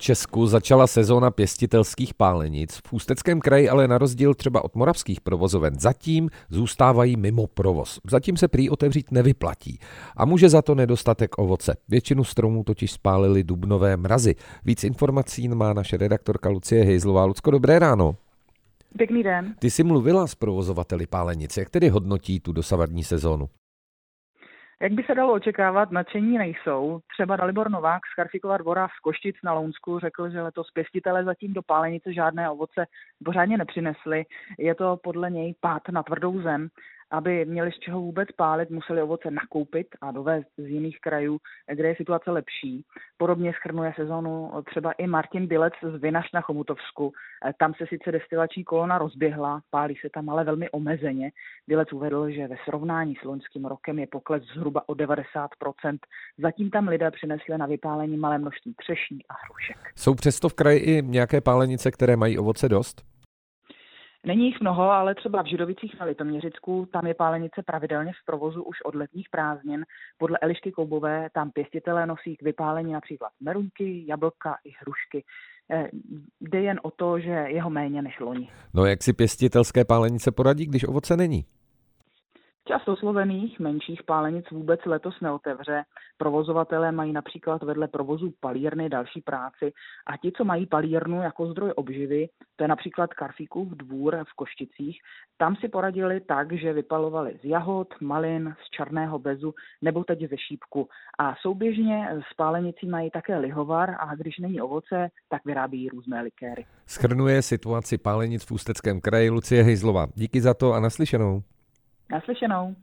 Česku začala sezóna pěstitelských pálenic. V Ústeckém kraji ale na rozdíl třeba od moravských provozoven zatím zůstávají mimo provoz. Zatím se prý otevřít nevyplatí. A může za to nedostatek ovoce. Většinu stromů totiž spálily dubnové mrazy. Víc informací má naše redaktorka Lucie Hejzlová. Lucko, dobré ráno. Pěkný den. Ty jsi mluvila s provozovateli pálenic. Jak tedy hodnotí tu dosavadní sezónu? Jak by se dalo očekávat, nadšení nejsou. Třeba Dalibor Novák z Karfíkova dvora z Koštic na Lounsku řekl, že letos pěstitelé zatím do pálenice žádné ovoce pořádně nepřinesli. Je to podle něj pád na tvrdou zem. Aby měli z čeho vůbec pálit, museli ovoce nakoupit a dovést z jiných krajů, kde je situace lepší. Podobně shrnuje sezónu třeba i Martin Bilec z Vinař na Chomutovsku. Tam se sice destilační kolona rozběhla, pálí se tam ale velmi omezeně. Bilec uvedl, že ve srovnání s loňským rokem je pokles zhruba o 90%. Zatím tam lidé přinesli na vypálení malé množství třeší a hrušek. Jsou přesto v kraji i nějaké pálenice, které mají ovoce dost? Není jich mnoho, ale třeba v Židovicích na Litoměřicku, tam je pálenice pravidelně v provozu už od letních prázdnin. Podle Elišky Koubové tam pěstitelé nosí k vypálení například meruňky, jablka i hrušky. Jde jen o to, že jeho méně než loni. No jak si pěstitelské pálenice poradí, když ovoce není? Část oslovených menších pálenic vůbec letos neotevře. Provozovatelé mají například vedle provozu palírny další práci a ti, co mají palírnu jako zdroj obživy, to je například Karfíkův dvůr v Košticích, tam si poradili tak, že vypalovali z jahod, malin, z černého bezu nebo teď ze šípku. A souběžně s pálenicí mají také lihovar a když není ovoce, tak vyrábí různé likéry. Shrnuje situaci pálenic v Ústeckém kraji Lucie Hejzlová. Díky za to a naslyšenou. Naslyšenou.